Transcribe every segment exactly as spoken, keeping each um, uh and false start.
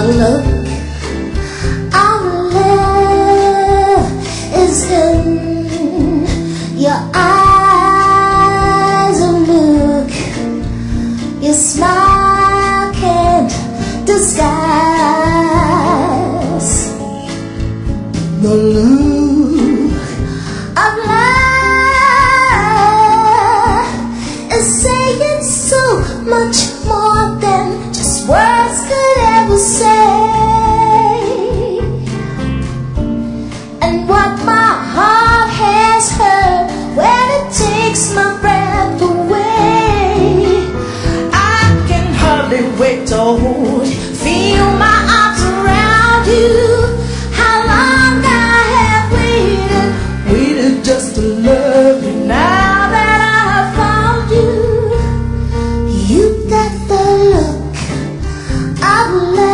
The look of love is in your eyes. Oh, look, your smile can't disguise the look of love is saying so much more than just words could ever say. And what my heart has heard when it takes my breath away, I can hardly wait to hold you, feel my arms around you. How long I have waited, waited just to love you. Now that I have found you, you've got the look of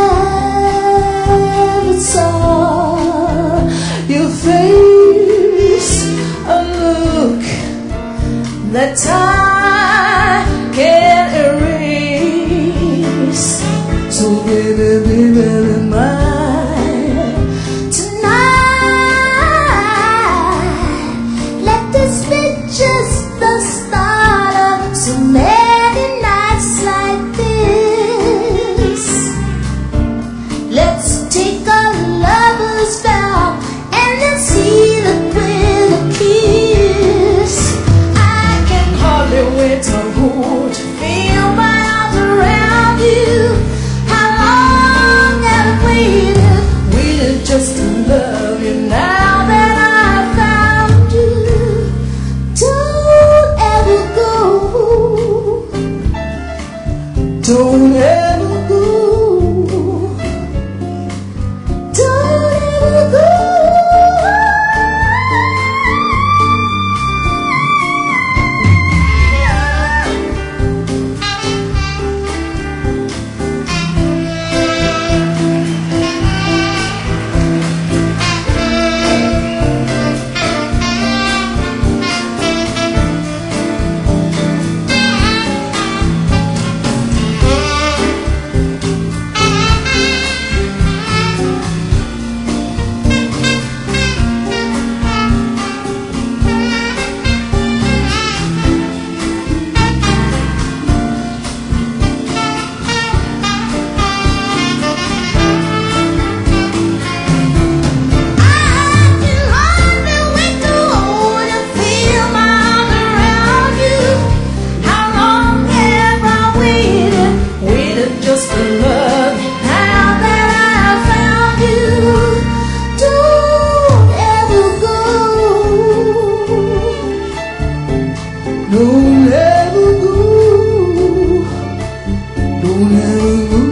love. It's all your face, a look that time can't erase. So baby, baby, be mine tonight. Let this be just the start of so many nights like this. Let's take a lover's vow and then seal it with a kiss. I can hardly wait to hold you, feel my arms around you. How long I've waited, waited just to love you. Now that I've found you, don't ever go, don't ever go, don't ever go. Just to love you. Now that I found you, don't ever go, don't ever go, don't ever go.